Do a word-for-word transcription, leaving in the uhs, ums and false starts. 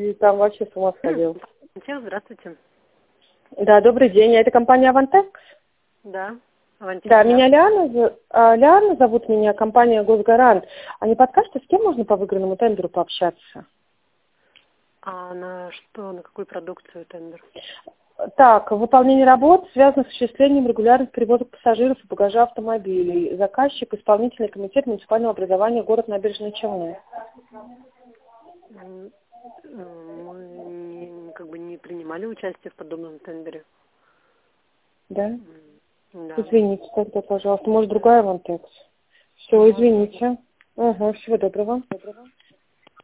и там вообще с ума сходил. Всем здравствуйте. Да, добрый день. Это компания «Авантекс»? Да. Авантекс, Да, меня Лиана, з- а, Лиана зовут меня, компания «Госгарант». А не подскажете, с кем можно по выигранному тендеру пообщаться? А на что, на какую продукцию тендер? Так, выполнение работ связано с осуществлением регулярных перевозок пассажиров и багажа автомобилей. Заказчик — исполнительный комитет муниципального образования, город Набережные Челны. М, Мы не, как бы не принимали участие в подобном тендере. Да? М, Да. Извините тогда, пожалуйста. Может, другая «Авантекс»? Все, Может. извините. Угу, всего доброго.